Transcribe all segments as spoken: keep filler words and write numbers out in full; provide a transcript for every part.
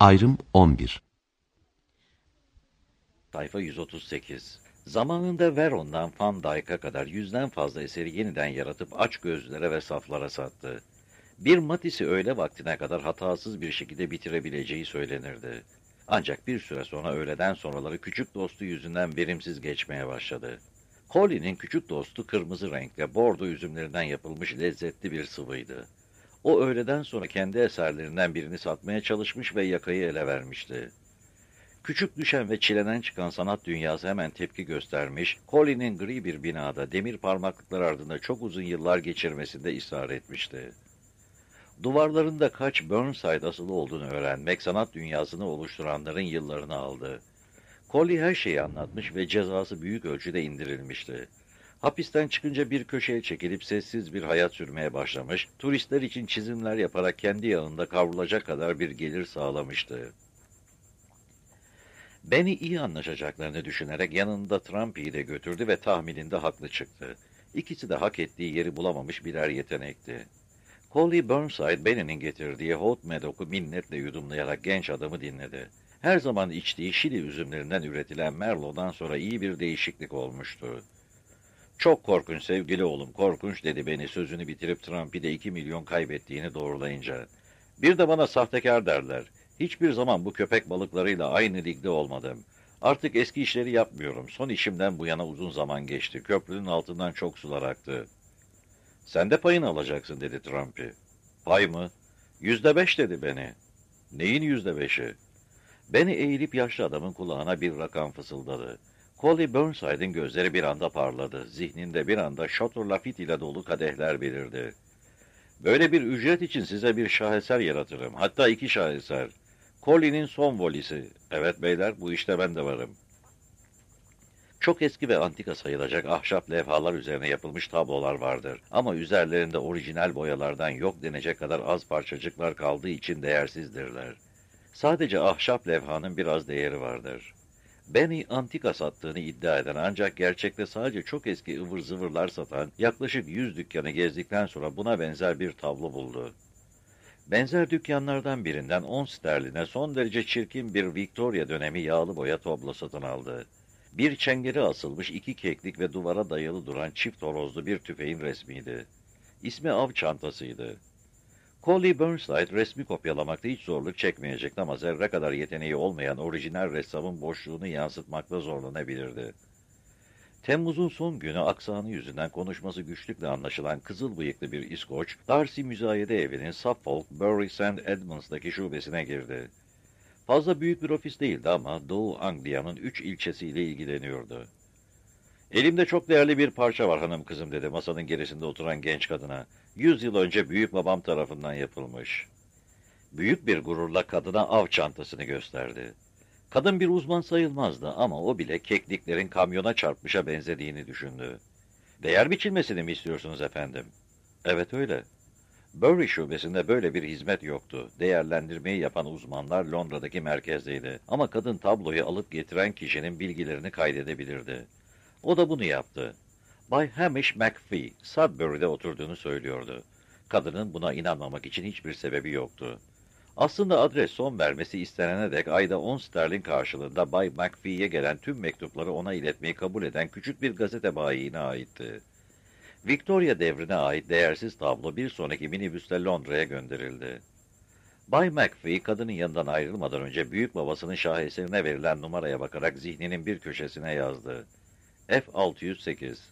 Ayrım on bir. Sayfa yüz otuz sekiz. Zamanında Veron'dan Van Dyck'a kadar yüzden fazla eseri yeniden yaratıp açgözlülere ve saflara sattı. Bir Matisse'i öğle vaktine kadar hatasız bir şekilde bitirebileceği söylenirdi. Ancak bir süre sonra öğleden sonraları küçük dostu yüzünden verimsiz geçmeye başladı. Collie'nin küçük dostu kırmızı renkte bordo üzümlerinden yapılmış lezzetli bir sıvıydı. O öğleden sonra kendi eserlerinden birini satmaya çalışmış ve yakayı ele vermişti. Küçük düşen ve çileden çıkan sanat dünyası hemen tepki göstermiş, Collie'nin gri bir binada demir parmaklıklar ardında çok uzun yıllar geçirmesinde ısrar etmişti. Duvarlarında kaç Burnside asılı olduğunu öğrenmek sanat dünyasını oluşturanların yıllarını aldı. Collie her şeyi anlatmış ve cezası büyük ölçüde indirilmişti. Hapisten çıkınca bir köşeye çekilip sessiz bir hayat sürmeye başlamış, turistler için çizimler yaparak kendi yanında kavrulacak kadar bir gelir sağlamıştı. Benny iyi anlaşacaklarını düşünerek yanında Trumpy'yi de götürdü ve tahmininde haklı çıktı. İkisi de hak ettiği yeri bulamamış birer yetenekti. Collie Burnside, Benny'nin getirdiği Hot Medoc'u minnetle yudumlayarak genç adamı dinledi. Her zaman içtiği Şili üzümlerinden üretilen Merlot'dan sonra iyi bir değişiklik olmuştu. "Çok korkunç sevgili oğlum, korkunç," dedi Benny sözünü bitirip Trumpy de iki milyon kaybettiğini doğrulayınca. "Bir de bana sahtekar derler. Hiçbir zaman bu köpek balıklarıyla aynı ligde olmadım. Artık eski işleri yapmıyorum. Son işimden bu yana uzun zaman geçti. Köprünün altından çok sular aktı." "Sen de payını alacaksın," dedi Trumpy. "Pay mı?" Yüzde beş," dedi Benny. "Neyin yüzde beşi?" Benny eğilip yaşlı adamın kulağına bir rakam fısıldadı. Collie Burnside'in gözleri bir anda parladı. Zihninde bir anda Chateau Lafite ile dolu kadehler belirdi. "Böyle bir ücret için size bir şaheser yaratırım. Hatta iki şaheser. Collie'nin son volisi. Evet beyler, bu işte ben de varım." Çok eski ve antika sayılacak ahşap levhalar üzerine yapılmış tablolar vardır. Ama üzerlerinde orijinal boyalardan yok denecek kadar az parçacıklar kaldığı için değersizdirler. Sadece ahşap levhanın biraz değeri vardır. Benny antika sattığını iddia eden ancak gerçekte sadece çok eski ıvır zıvırlar satan yaklaşık yüz dükkanı gezdikten sonra buna benzer bir tablo buldu. Benzer dükkanlardan birinden on sterline son derece çirkin bir Victoria dönemi yağlı boya tablo satın aldı. Bir çengeri asılmış iki keklik ve duvara dayalı duran çift horozlu bir tüfeğin resmiydi. İsmi av çantasıydı. Collie Burnside resmi kopyalamakta hiç zorluk çekmeyecekti ama zerre kadar yeteneği olmayan orijinal ressamın boşluğunu yansıtmakta zorlanabilirdi. Temmuz'un son günü aksanı yüzünden konuşması güçlükle anlaşılan kızıl bıyıklı bir İskoç, Darcy Müzayede Evi'nin Suffolk, Bury Saint Edmunds'daki şubesine girdi. Fazla büyük bir ofis değildi ama Doğu Anglia'nın üç ilçesiyle ilgileniyordu. "Elimde çok değerli bir parça var hanım kızım," dedi masanın gerisinde oturan genç kadına. "Yüz yıl önce büyük babam tarafından yapılmış." Büyük bir gururla kadına av çantasını gösterdi. Kadın bir uzman sayılmazdı ama o bile kekliklerin kamyona çarpmışa benzediğini düşündü. "Değer biçilmesini mi istiyorsunuz efendim?" "Evet öyle." Bury şubesinde böyle bir hizmet yoktu. Değerlendirmeyi yapan uzmanlar Londra'daki merkezdeydi. Ama kadın tabloyu alıp getiren kişinin bilgilerini kaydedebilirdi. O da bunu yaptı. Bay Hamish McPhee, Sudbury'de oturduğunu söylüyordu. Kadının buna inanmamak için hiçbir sebebi yoktu. Aslında adres son vermesi istenene dek ayda on sterlin karşılığında Bay McPhee'ye gelen tüm mektupları ona iletmeyi kabul eden küçük bir gazete bayiine aitti. Victoria devrine ait değersiz tablo bir sonraki minibüsle Londra'ya gönderildi. Bay McPhee kadının yanından ayrılmadan önce büyük babasının şaheserine verilen numaraya bakarak zihninin bir köşesine yazdı. F altı yüz sekiz.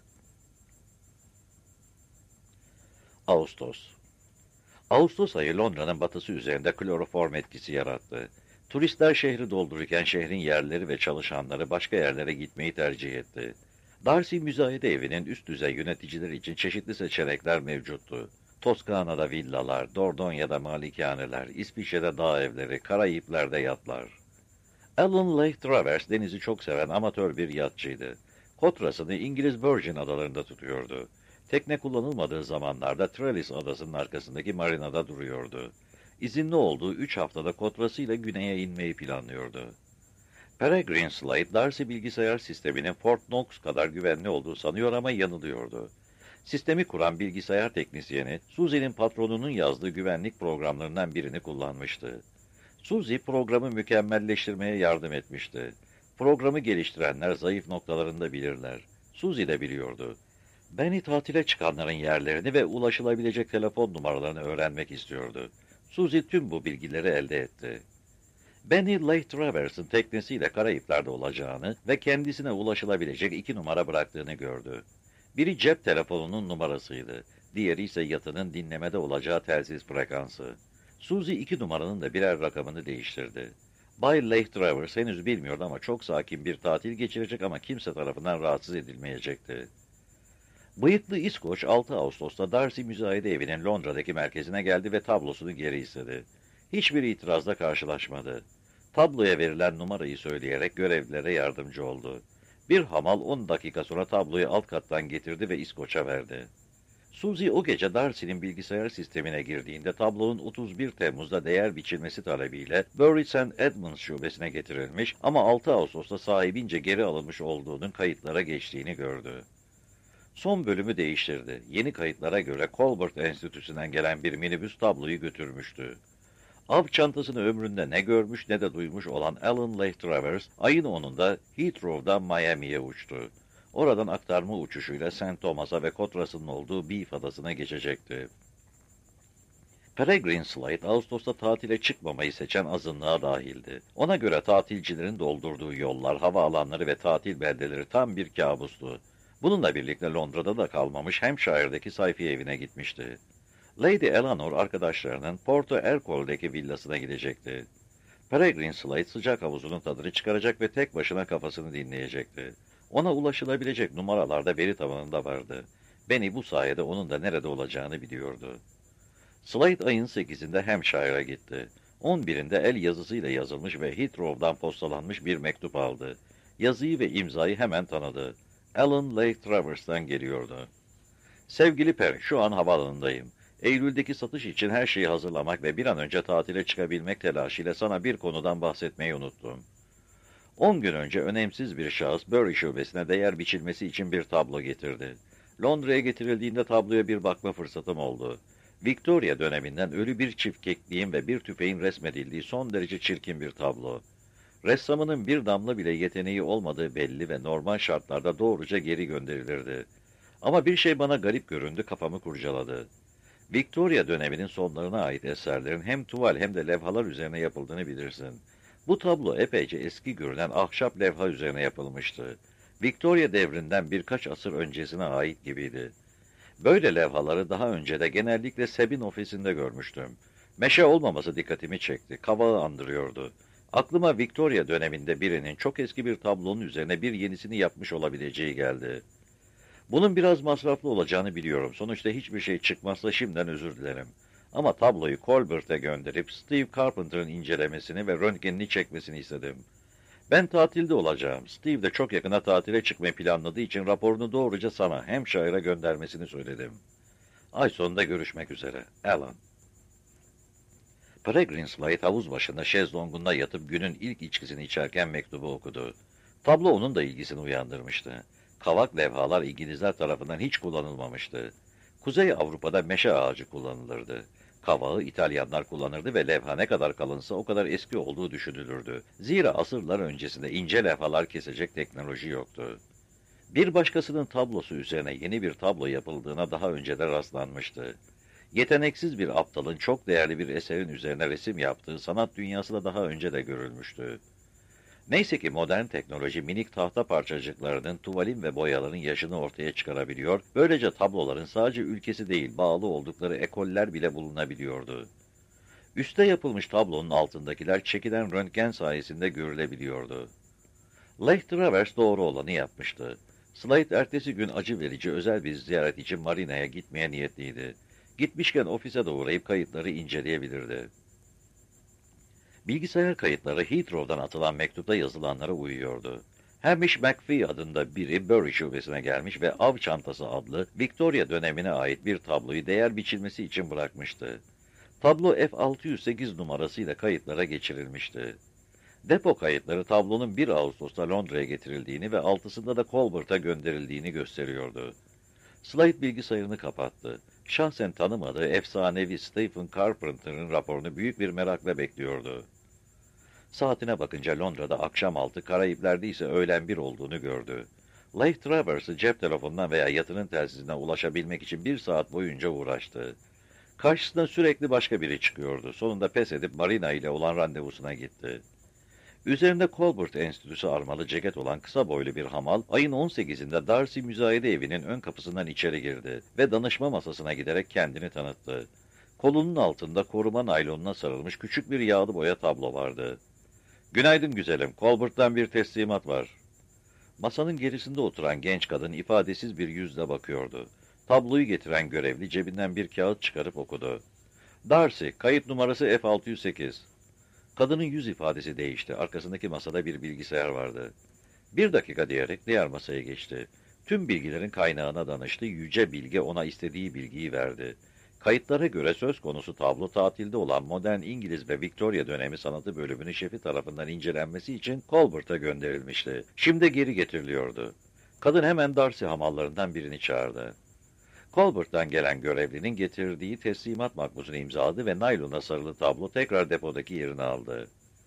Ağustos. Ağustos ayı Londra'nın batısı üzerinde kloroform etkisi yarattı. Turistler şehri doldururken şehrin yerlileri ve çalışanları başka yerlere gitmeyi tercih etti. Darcy Müzayede Evi'nin üst düzey yöneticileri için çeşitli seçenekler mevcuttu. Toskana'da villalar, Dordogna'da malikaneler, İsviçre'de dağ evleri, Karayipler'de yatlar. Alan Lake Travers denizi çok seven amatör bir yatçıydı. Kotrasını İngiliz Virgin adalarında tutuyordu. Tekne kullanılmadığı zamanlarda Trellis adasının arkasındaki marinada duruyordu. İzinli olduğu üç haftada kotrasıyla güneye inmeyi planlıyordu. Peregrine Slate, Darcy bilgisayar sisteminin Fort Knox kadar güvenli olduğu sanıyor ama yanılıyordu. Sistemi kuran bilgisayar teknisyeni, Susie'nin patronunun yazdığı güvenlik programlarından birini kullanmıştı. Suzy programı mükemmelleştirmeye yardım etmişti. Programı geliştirenler zayıf noktalarını da bilirler. Suzy de biliyordu. Benny tatile çıkanların yerlerini ve ulaşılabilecek telefon numaralarını öğrenmek istiyordu. Suzy tüm bu bilgileri elde etti. Benny Lake Travers'ın teknesiyle Karayipler'de olacağını ve kendisine ulaşılabilecek iki numara bıraktığını gördü. Biri cep telefonunun numarasıydı. Diğeri ise yatının dinlemede olacağı telsiz frekansı. Suzy iki numaranın da birer rakamını değiştirdi. Bay Lake Travers henüz bilmiyordu ama çok sakin bir tatil geçirecek ama kimse tarafından rahatsız edilmeyecekti. Bıyıklı İskoç altı Ağustos'ta Darcy Müzayede Evi'nin Londra'daki merkezine geldi ve tablosunu geri istedi. Hiçbir itirazla karşılaşmadı. Tabloya verilen numarayı söyleyerek görevlilere yardımcı oldu. Bir hamal on dakika sonra tabloyu alt kattan getirdi ve İskoç'a verdi. Suzy o gece Darcy'nin bilgisayar sistemine girdiğinde tablonun otuz bir Temmuz'da değer biçilmesi talebiyle Bury Saint Edmunds şubesine getirilmiş ama altı Ağustos'ta sahibince geri alınmış olduğunun kayıtlara geçtiğini gördü. Son bölümü değiştirdi. Yeni kayıtlara göre Colbert Enstitüsü'nden gelen bir minibüs tabloyu götürmüştü. Av çantasını ömründe ne görmüş ne de duymuş olan Alan Lake Travers, ayın onunda Heathrow'dan Miami'ye uçtu. Oradan aktarma uçuşuyla Saint Thomas'a ve Kotras'ın olduğu Beef Adası'na geçecekti. Peregrine Slade, Ağustos'ta tatile çıkmamayı seçen azınlığa dahildi. Ona göre tatilcilerin doldurduğu yollar, havaalanları ve tatil beldeleri tam bir kabustu. Bununla birlikte Londra'da da kalmamış Hampshire'daki sayfiye evine gitmişti. Lady Eleanor arkadaşlarının Porto Ercole'deki villasına gidecekti. Peregrine Slade sıcak havuzunun tadını çıkaracak ve tek başına kafasını dinleyecekti. Ona ulaşılabilecek numaralarda veri tabanında vardı. Benny bu sayede onun da nerede olacağını biliyordu. Slade ayın sekizinde Hampshire'a gitti. on birinde el yazısıyla yazılmış ve Heathrow'dan postalanmış bir mektup aldı. Yazıyı ve imzayı hemen tanıdı. Alan Lake Travers'tan geliyordu. Sevgili Perry, şu an havaalanındayım. Eylül'deki satış için her şeyi hazırlamak ve bir an önce tatile çıkabilmek telaşıyla sana bir konudan bahsetmeyi unuttum. On gün önce önemsiz bir şahıs Bury şubesine değer biçilmesi için bir tablo getirdi. Londra'ya getirildiğinde tabloya bir bakma fırsatım oldu. Victoria döneminden ölü bir çift kekliğin ve bir tüfeğin resmedildiği son derece çirkin bir tablo. Ressamının bir damla bile yeteneği olmadığı belli ve normal şartlarda doğruca geri gönderilirdi. Ama bir şey bana garip göründü, kafamı kurcaladı. Victoria döneminin sonlarına ait eserlerin hem tuval hem de levhalar üzerine yapıldığını bilirsin. Bu tablo epeyce eski görünen ahşap levha üzerine yapılmıştı. Victoria devrinden birkaç asır öncesine ait gibiydi. Böyle levhaları daha önce de genellikle Sebin ofisinde görmüştüm. Meşe olmaması dikkatimi çekti, kavağı andırıyordu. Aklıma Victoria döneminde birinin çok eski bir tablonun üzerine bir yenisini yapmış olabileceği geldi. Bunun biraz masraflı olacağını biliyorum. Sonuçta hiçbir şey çıkmazsa şimdiden özür dilerim. Ama tabloyu Colbert'e gönderip Steve Carpenter'ın incelemesini ve röntgenini çekmesini istedim. Ben tatilde olacağım. Steve de çok yakına tatile çıkmayı planladığı için raporunu doğruca sana, Hampshire'a göndermesini söyledim. Ay sonunda görüşmek üzere. Alan. Peregrine Slade havuz başında şezlongunda yatıp günün ilk içkisini içerken mektubu okudu. Tablo onun da ilgisini uyandırmıştı. Kavak levhalar İngilizler tarafından hiç kullanılmamıştı. Kuzey Avrupa'da meşe ağacı kullanılırdı. Kavağı İtalyanlar kullanırdı ve levha ne kadar kalınsa o kadar eski olduğu düşünülürdü. Zira asırlar öncesinde ince levhalar kesecek teknoloji yoktu. Bir başkasının tablosu üzerine yeni bir tablo yapıldığına daha önce de rastlanmıştı. Yeteneksiz bir aptalın çok değerli bir eserin üzerine resim yaptığı sanat dünyasında daha önce de görülmüştü. Neyse ki modern teknoloji minik tahta parçacıklarının, tuvalin ve boyaların yaşını ortaya çıkarabiliyor, böylece tabloların sadece ülkesi değil, bağlı oldukları ekoller bile bulunabiliyordu. Üste yapılmış tablonun altındakiler çekilen röntgen sayesinde görülebiliyordu. Lake Travers doğru olanı yapmıştı. Slade ertesi gün acı verici özel bir ziyaret için marinaya gitmeye niyetliydi. Gitmişken ofise de uğrayıp kayıtları inceleyebilirdi. Bilgisayar kayıtları Heathrow'dan atılan mektupta yazılanlara uyuyordu. Hamish McPhee adında biri Bury şubesine gelmiş ve Av Çantası adlı Victoria dönemine ait bir tabloyu değer biçilmesi için bırakmıştı. Tablo F altı yüz sekiz numarasıyla kayıtlara geçirilmişti. Depo kayıtları tablonun bir Ağustos'ta Londra'ya getirildiğini ve altısında da Colbert'a gönderildiğini gösteriyordu. Slade bilgisayarını kapattı. Şahsen tanımadığı efsanevi Stephen Carpenter'ın raporunu büyük bir merakla bekliyordu. Saatine bakınca Londra'da akşam altı, Karayipler'de ise öğlen bir olduğunu gördü. Lake Traverse'ı cep telefonundan veya yatının telsizine ulaşabilmek için bir saat boyunca uğraştı. Karşısına sürekli başka biri çıkıyordu. Sonunda pes edip Marina ile olan randevusuna gitti. Üzerinde Colbert Enstitüsü armalı ceket olan kısa boylu bir hamal, ayın on sekizinde Darcy müzayede evinin ön kapısından içeri girdi ve danışma masasına giderek kendini tanıttı. Kolunun altında koruma naylonuna sarılmış küçük bir yağlı boya tablo vardı. "Günaydın güzelim, Colbert'tan bir teslimat var." Masanın gerisinde oturan genç kadın ifadesiz bir yüzle bakıyordu. Tabloyu getiren görevli cebinden bir kağıt çıkarıp okudu. "Darcy, kayıt numarası F altı yüz sekiz. Kadının yüz ifadesi değişti. Arkasındaki masada bir bilgisayar vardı. "Bir dakika," diyerek diğer masaya geçti. Tüm bilgilerin kaynağına danıştı. Yüce Bilge ona istediği bilgiyi verdi. Kayıtlara göre söz konusu tablo tatilde olan modern İngiliz ve Victoria dönemi sanatı bölümünün şefi tarafından incelenmesi için Colbert'a gönderilmişti. Şimdi geri getiriliyordu. Kadın hemen Darcy hamallarından birini çağırdı. Colbert'tan gelen görevlinin getirdiği teslimat makbuzunu imzaladı ve naylona sarılı tablo tekrar depodaki yerini aldı.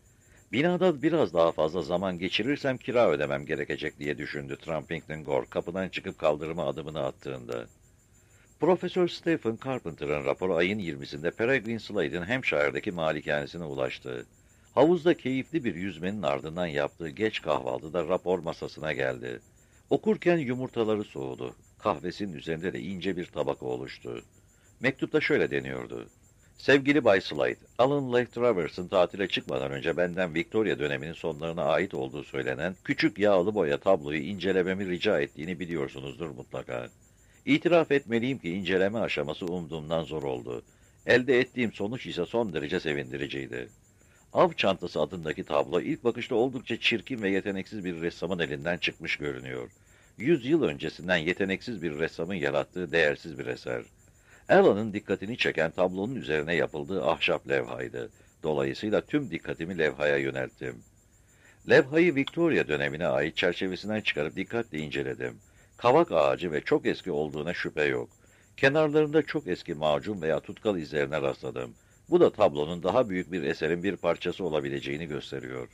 "Binada biraz daha fazla zaman geçirirsem kira ödemem gerekecek," diye düşündü Trumpington Gore kapıdan çıkıp kaldırıma adımını attığında. Profesör Stephen Carpenter'ın raporu ayın yirmisinde Peregrine Slade'in Hampshire'daki malikanesine ulaştı. Havuzda keyifli bir yüzmenin ardından yaptığı geç kahvaltıda rapor masasına geldi. Okurken yumurtaları soğudu. Kahvesinin üzerinde de ince bir tabaka oluştu. Mektupta şöyle deniyordu: "Sevgili Bay Slade, Alan Lake Traverse'ın tatile çıkmadan önce benden Victoria döneminin sonlarına ait olduğu söylenen küçük yağlı boya tabloyu incelememi rica ettiğini biliyorsunuzdur mutlaka. İtiraf etmeliyim ki inceleme aşaması umduğumdan zor oldu. Elde ettiğim sonuç ise son derece sevindiriciydi. Av Çantası adındaki tablo ilk bakışta oldukça çirkin ve yeteneksiz bir ressamın elinden çıkmış görünüyor. Yüz yıl öncesinden yeteneksiz bir ressamın yarattığı değersiz bir eser. Alan'ın dikkatini çeken tablonun üzerine yapıldığı ahşap levhaydı. Dolayısıyla tüm dikkatimi levhaya yönelttim. Levhayı Victoria dönemine ait çerçevesinden çıkarıp dikkatle inceledim. Kavak ağacı ve çok eski olduğuna şüphe yok. Kenarlarında çok eski macun veya tutkal izlerine rastladım. Bu da tablonun daha büyük bir eserin bir parçası olabileceğini gösteriyor.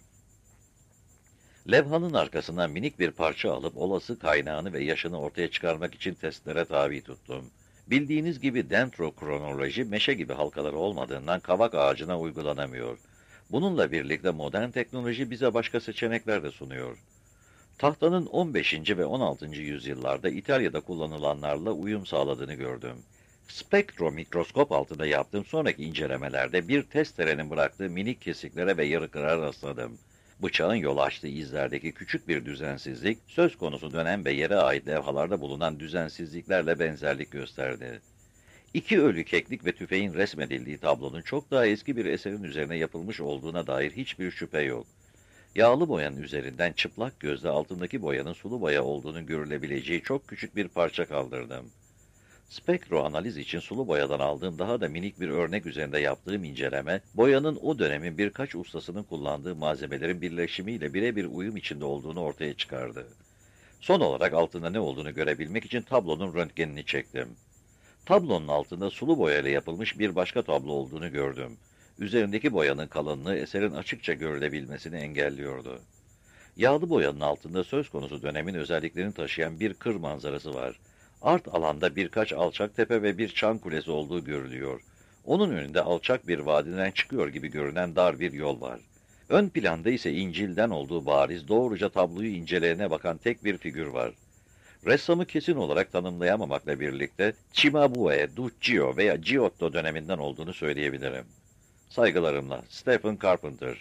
Levhanın arkasından minik bir parça alıp olası kaynağını ve yaşını ortaya çıkarmak için testlere tabi tuttum. Bildiğiniz gibi dendrokronoloji meşe gibi halkaları olmadığından kavak ağacına uygulanamıyor. Bununla birlikte modern teknoloji bize başka seçenekler de sunuyor. Tahtanın on beşinci ve on altıncı yüzyıllarda İtalya'da kullanılanlarla uyum sağladığını gördüm. Spektromikroskop altında yaptığım sonraki incelemelerde bir testerenin bıraktığı minik kesiklere ve yarıklara rastladım. Bıçağın yol açtığı izlerdeki küçük bir düzensizlik, söz konusu dönem ve yere ait levhalarda bulunan düzensizliklerle benzerlik gösterdi. İki ölü keklik ve tüfeğin resmedildiği tablonun çok daha eski bir eserin üzerine yapılmış olduğuna dair hiçbir şüphe yok. Yağlı boyanın üzerinden çıplak gözle altındaki boyanın sulu boya olduğunu görülebileceği çok küçük bir parça kaldırdım. Spektro analiz için sulu boyadan aldığım daha da minik bir örnek üzerinde yaptığım inceleme, boyanın o dönemin birkaç ustasının kullandığı malzemelerin birleşimiyle birebir uyum içinde olduğunu ortaya çıkardı. Son olarak altında ne olduğunu görebilmek için tablonun röntgenini çektim. Tablonun altında sulu boyayla yapılmış bir başka tablo olduğunu gördüm. Üzerindeki boyanın kalınlığı eserin açıkça görülebilmesini engelliyordu. Yağlı boyanın altında söz konusu dönemin özelliklerini taşıyan bir kır manzarası var. Art alanda birkaç alçak tepe ve bir çan kulesi olduğu görülüyor. Onun önünde alçak bir vadiden çıkıyor gibi görünen dar bir yol var. Ön planda ise İncil'den olduğu bariz, doğruca tabloyu inceleyene bakan tek bir figür var. Ressamı kesin olarak tanımlayamamakla birlikte Cimabue, Duccio veya Giotto döneminden olduğunu söyleyebilirim. Saygılarımla, Stephen Carpenter.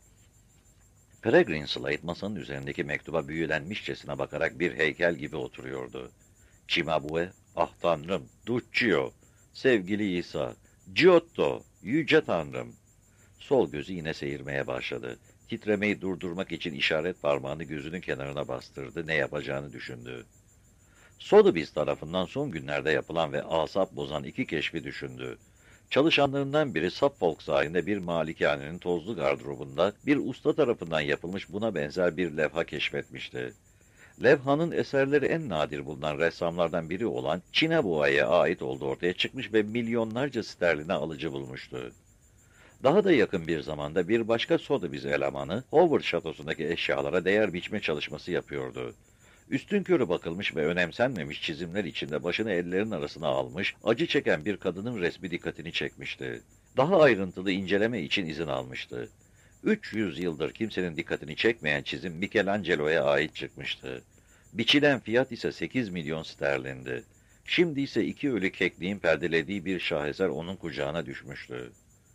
Peregrine Slade masanın üzerindeki mektuba büyülenmişçesine bakarak bir heykel gibi oturuyordu. Cimabue, ah tanrım, Duccio, sevgili İsa, Giotto, yüce tanrım. Sol gözü yine seyirmeye başladı. Titremeyi durdurmak için işaret parmağını gözünün kenarına bastırdı, ne yapacağını düşündü. Sotheby's tarafından son günlerde yapılan ve asap bozan iki keşfi düşündü. Çalışanlarından biri Suffolk sahilinde bir malikanenin tozlu gardırobunda bir usta tarafından yapılmış buna benzer bir levha keşfetmişti. Levhanın eserleri en nadir bulunan ressamlardan biri olan Cinabua'ya ait olduğu ortaya çıkmış ve milyonlarca sterline alıcı bulmuştu. Daha da yakın bir zamanda bir başka Sotheby's elemanı, Howard Şatosu'ndaki eşyalara değer biçme çalışması yapıyordu. Üstünkörü bakılmış ve önemsenmemiş çizimler içinde başını ellerin arasına almış, acı çeken bir kadının resmi dikkatini çekmişti. Daha ayrıntılı inceleme için izin almıştı. üç yüz yıldır kimsenin dikkatini çekmeyen çizim Michelangelo'ya ait çıkmıştı. Biçilen fiyat ise sekiz milyon sterlindi. Şimdi ise iki ölü kekliğin perdelediği bir şaheser onun kucağına düşmüştü.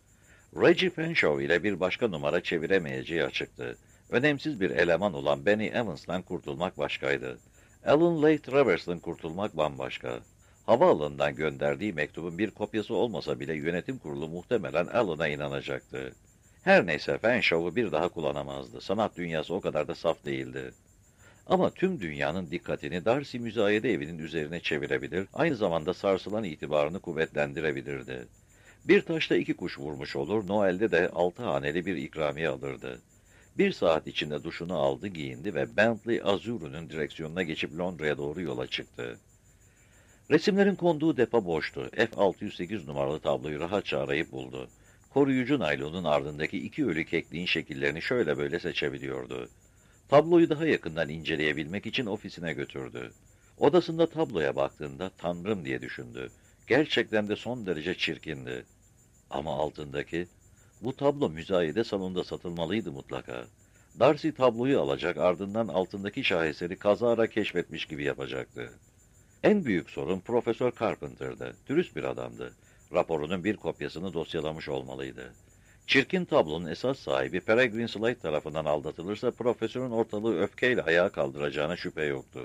Reggie Fanshawe ile bir başka numara çeviremeyeceği açıktı. Önemsiz bir eleman olan Benny Evans'tan kurtulmak başkaydı. Alan Leigh Travers'tan kurtulmak bambaşka. Havaalanından gönderdiği mektubun bir kopyası olmasa bile yönetim kurulu muhtemelen Alan'a inanacaktı. Her neyse Fanshaw'u bir daha kullanamazdı. Sanat dünyası o kadar da saf değildi. Ama tüm dünyanın dikkatini Darcy Müzayede Evi'nin üzerine çevirebilir, aynı zamanda sarsılan itibarını kuvvetlendirebilirdi. Bir taşla iki kuş vurmuş olur, Noel'de de altı haneli bir ikramiye alırdı. Bir saat içinde duşunu aldı, giyindi ve Bentley Azure'un direksiyonuna geçip Londra'ya doğru yola çıktı. Resimlerin konduğu depo boştu. F altı yüz sekiz numaralı tabloyu rahatça arayıp buldu. Koruyucu naylonun ardındaki iki ölü kekliğin şekillerini şöyle böyle seçebiliyordu. Tabloyu daha yakından inceleyebilmek için ofisine götürdü. Odasında tabloya baktığında Tanrım diye düşündü. Gerçekten de son derece çirkindi. Ama altındaki, bu tablo müzayede salonunda satılmalıydı mutlaka. Darcy tabloyu alacak, ardından altındaki şaheseri kazara keşfetmiş gibi yapacaktı. En büyük sorun Profesör Carpenter'dı. Dürüst bir adamdı. Raporunun bir kopyasını dosyalamış olmalıydı. Çirkin tablonun esas sahibi Peregrine Slade tarafından aldatılırsa profesörün ortalığı öfkeyle ayağa kaldıracağına şüphe yoktu.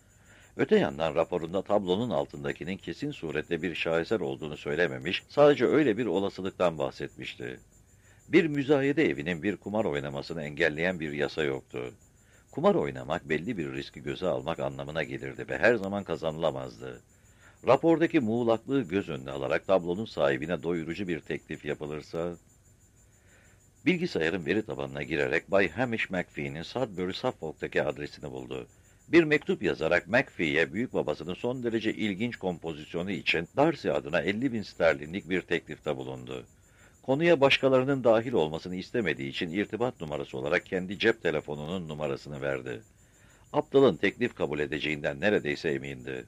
Öte yandan raporunda tablonun altındakinin kesin surette bir şaheser olduğunu söylememiş, sadece öyle bir olasılıktan bahsetmişti. Bir müzayede evinin bir kumar oynamasını engelleyen bir yasa yoktu. Kumar oynamak belli bir riski göze almak anlamına gelirdi ve her zaman kazanılamazdı. Rapordaki muğlaklığı göz önüne alarak tablonun sahibine doyurucu bir teklif yapılırsa... Bilgisayarın veri tabanına girerek Bay Hamish McPhee'nin Sudbury, Suffolk'taki adresini buldu. Bir mektup yazarak McPhee'ye büyük babasının son derece ilginç kompozisyonu için Darcy adına elli bin sterlinlik bir teklifte bulundu. Konuya başkalarının dahil olmasını istemediği için irtibat numarası olarak kendi cep telefonunun numarasını verdi. Aptalın teklif kabul edeceğinden neredeyse emindi.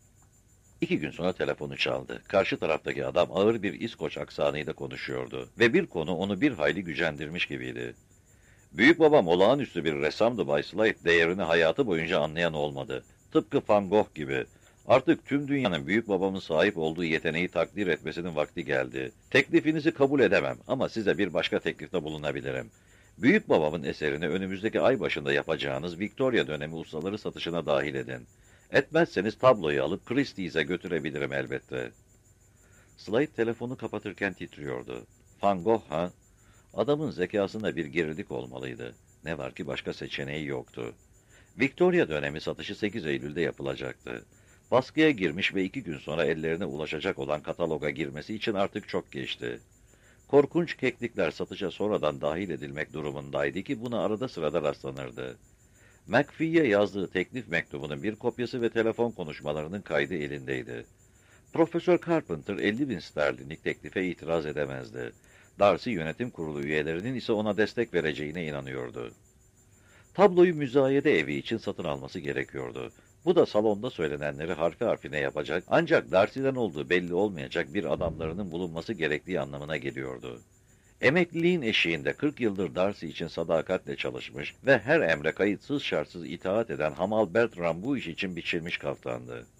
İki gün sonra telefonu çaldı. Karşı taraftaki adam ağır bir İskoç aksanıyla konuşuyordu ve bir konu onu bir hayli gücendirmiş gibiydi. Büyük babam olağanüstü bir ressamdı Bay Slade, değerini hayatı boyunca anlayan olmadı. Tıpkı Van Gogh gibi. Artık tüm dünyanın büyük babamın sahip olduğu yeteneği takdir etmesinin vakti geldi. Teklifinizi kabul edemem ama size bir başka teklifte bulunabilirim. Büyük babamın eserini önümüzdeki ay başında yapacağınız Victoria dönemi ustaları satışına dahil edin. Etmezseniz tabloyu alıp Christie's'e götürebilirim elbette. Slade telefonu kapatırken titriyordu. Van Gogh ha? Adamın zekasında bir gerilik olmalıydı. Ne var ki başka seçeneği yoktu. Victoria dönemi satışı sekiz Eylül'de yapılacaktı. Baskıya girmiş ve iki gün sonra ellerine ulaşacak olan kataloga girmesi için artık çok geçti. Korkunç keklikler satışa sonradan dahil edilmek durumundaydı ki buna arada sırada rastlanırdı. McPhee'ye yazdığı teklif mektubunun bir kopyası ve telefon konuşmalarının kaydı elindeydi. Profesör Carpenter elli bin sterlinlik teklife itiraz edemezdi. Darcy yönetim kurulu üyelerinin ise ona destek vereceğine inanıyordu. Tabloyu müzayede evi için satın alması gerekiyordu. Bu da salonda söylenenleri harfi harfine yapacak, ancak Darcy'den olduğu belli olmayacak bir adamlarının bulunması gerektiği anlamına geliyordu. Emekliliğin eşiğinde kırk yıldır Darcy için sadakatle çalışmış ve her emre kayıtsız şartsız itaat eden Hamal Bertram bu iş için biçilmiş kaftandı.